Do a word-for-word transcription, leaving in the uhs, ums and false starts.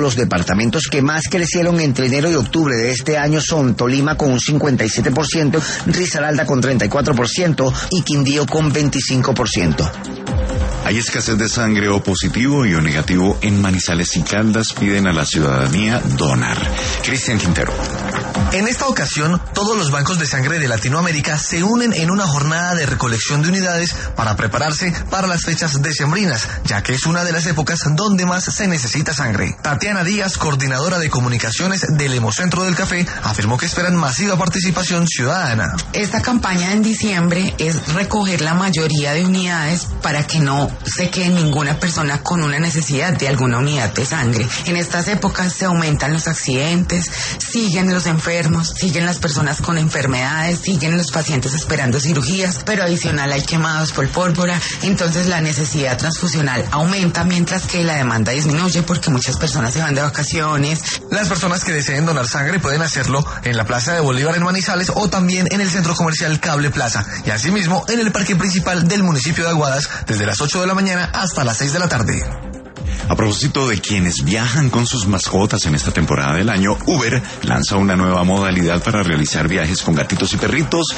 Los departamentos que más crecieron entre enero y octubre de este año son Tolima con un cincuenta y siete por ciento, Risaralda con treinta y cuatro por ciento y Quindío con veinticinco por ciento. Hay escasez de sangre O positivo y O negativo en Manizales y Caldas. Piden a la ciudadanía donar. Cristian Quintero. En esta ocasión, todos los bancos de sangre de Latinoamérica se unen en una jornada de recolección de unidades para prepararse para las fechas decembrinas, ya que es una de las épocas donde más se necesita sangre. Tatiana Díaz, coordinadora de comunicaciones del Hemocentro del Café, afirmó que esperan masiva participación ciudadana. Esta campaña en diciembre es recoger la mayoría de unidades para que no se quede ninguna persona con una necesidad de alguna unidad de sangre. En estas épocas se aumentan los accidentes, siguen los enfermos, siguen las personas con enfermedades, siguen los pacientes esperando cirugías, pero adicional hay quemados por pólvora, entonces la necesidad transfusional aumenta mientras que la demanda disminuye porque muchas personas se van de vacaciones. Las personas que deseen donar sangre pueden hacerlo en la Plaza de Bolívar en Manizales o también en el Centro Comercial Cable Plaza y asimismo en el parque principal del municipio de Aguadas desde las ocho de la mañana hasta las seis de la tarde. A propósito de quienes viajan con sus mascotas en esta temporada del año, Uber lanza una nueva modalidad para realizar viajes con gatitos y perritos